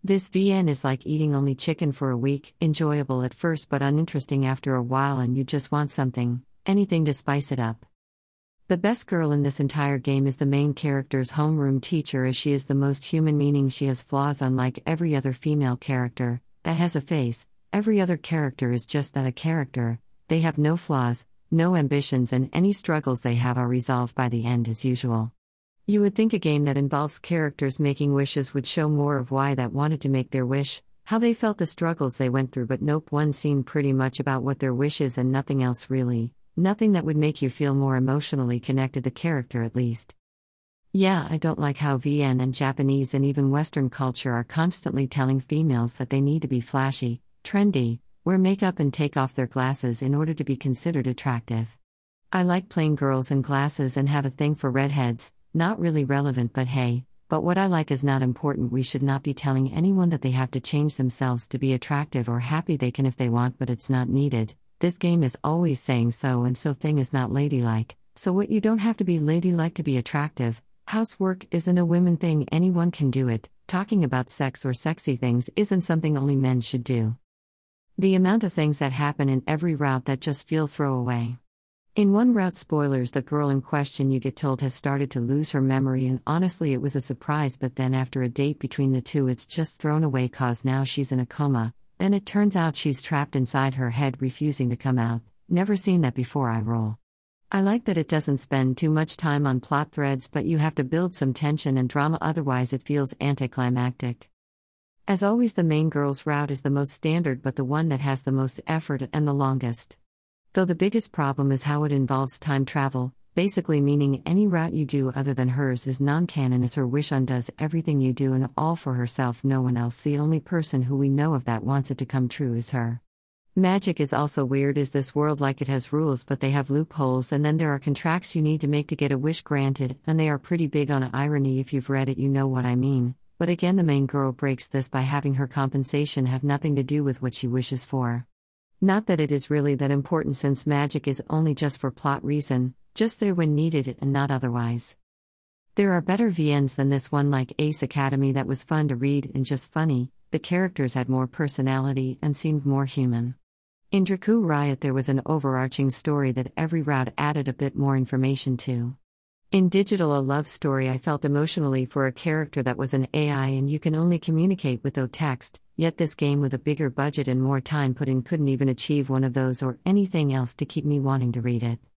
This VN is like eating only chicken for a week, enjoyable at first but uninteresting after a while, and you just want anything to spice it up. The best girl in this entire game is the main character's homeroom teacher, as she is the most human, meaning she has flaws unlike every other female character that has a face. Every other character is just that, a character. They have no flaws, no ambitions, and any struggles they have are resolved by the end as usual. You would think a game that involves characters making wishes would show more of why that wanted to make their wish, how they felt, the struggles they went through, but nope, one scene pretty much about what their wish is and nothing else really. Nothing that would make you feel more emotionally connected, the character at least. Yeah, I don't like how VN and Japanese and even Western culture are constantly telling females that they need to be flashy, trendy, wear makeup and take off their glasses in order to be considered attractive. I like plain girls and glasses and have a thing for redheads, not really relevant, but hey, but what I like is not important. We should not be telling anyone that they have to change themselves to be attractive or happy. They can if they want, but it's not needed. This game is always saying so, and so thing is not ladylike. So what, you don't have to be ladylike to be attractive. Housework isn't a women thing, anyone can do it. Talking about sex or sexy things isn't something only men should do. The amount of things that happen in every route that just feel throwaway. In one route, spoilers, the girl in question you get told has started to lose her memory, and honestly it was a surprise, but then after a date between the two it's just thrown away cause now she's in a coma. Then it turns out she's trapped inside her head, refusing to come out. Never seen that before, I roll. I like that it doesn't spend too much time on plot threads, but you have to build some tension and drama, otherwise it feels anticlimactic. As always, the main girl's route is the most standard but the one that has the most effort and the longest. Though the biggest problem is how it involves time travel, basically meaning any route you do other than hers is non-canon, as her wish undoes everything you do and all for herself, no one else. The only person who we know of that wants it to come true is her. Magic is also weird. Is this world like it has rules but they have loopholes, and then there are contracts you need to make to get a wish granted, and they are pretty big on irony. If you've read it you know what I mean, but again the main girl breaks this by having her compensation have nothing to do with what she wishes for. Not that it is really that important, since magic is only just for plot reason, just there when needed and not otherwise. There are better VNs than this one, like Ace Academy, that was fun to read and just funny. The characters had more personality and seemed more human. In Draku Riot there was an overarching story that every route added a bit more information to. In Digital A Love Story I felt emotionally for a character that was an AI and you can only communicate with text, yet this game with a bigger budget and more time put in couldn't even achieve one of those or anything else to keep me wanting to read it.